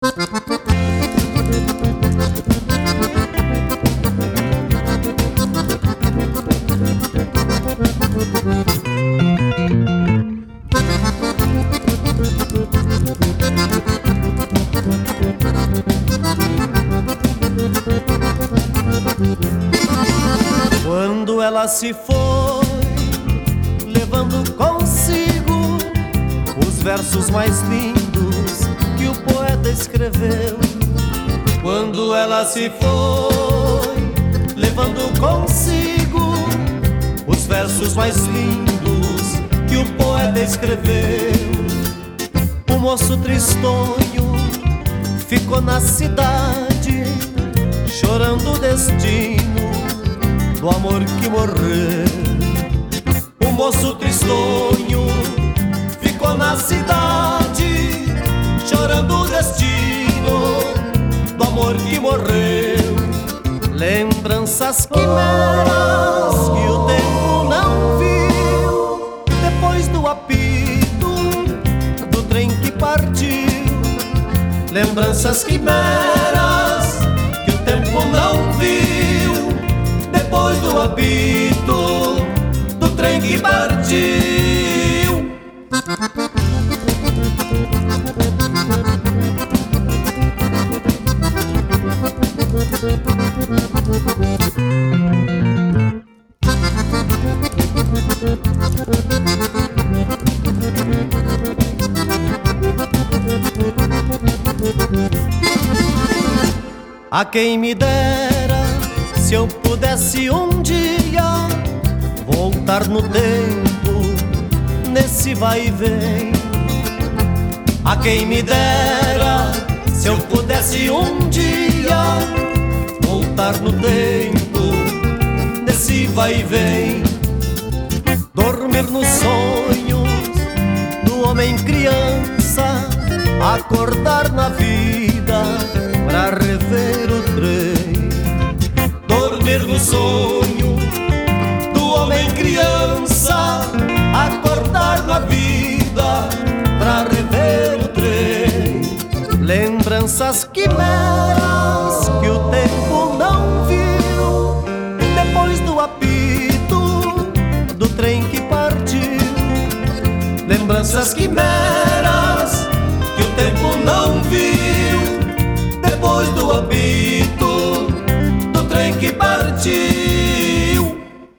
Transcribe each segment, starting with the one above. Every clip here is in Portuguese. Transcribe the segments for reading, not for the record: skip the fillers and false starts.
Quando ela se foi, levando consigo os versos mais lindos que o poeta escreveu. Quando ela se foi, levando consigo os versos mais lindos que o poeta escreveu. O moço tristonho ficou na cidade, chorando o destino do amor que morreu. O moço tristonho ficou na cidade, chorando o destino do amor que morreu. Lembranças quimeras que o tempo não viu, depois do apito do trem que partiu. Lembranças quimeras que o tempo não viu, depois do apito do trem que partiu. A quem me dera se eu pudesse um dia voltar no tempo, nesse vai e vem. A quem me dera se eu pudesse um dia voltar no tempo, nesse vai e vem. Dormir nos sonhos do homem criança, acordar na vida pra rever o trem. Dormir no sonho do homem criança, acordar na vida pra rever o trem. Lembranças quimeras que o tempo não viu, depois do apito do trem que partiu. Lembranças quimeras que o tempo não viu, depois do apito do trem que partiu.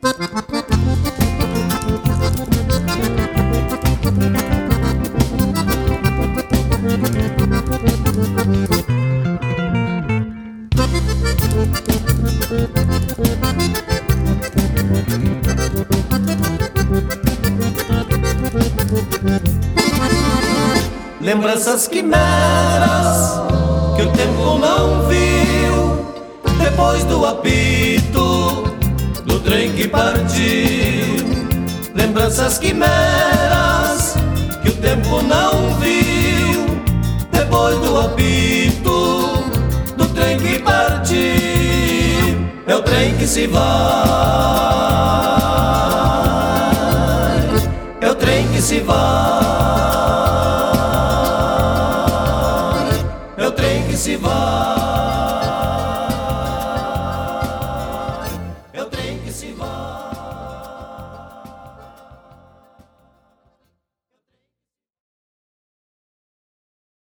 Lembranças quimeras que o tempo não viu, depois do apito do trem que partiu. Lembranças quimeras que o tempo não viu, depois do apito do trem que partiu. É o trem que se vai, é o trem que se vai, é o trem que se vai.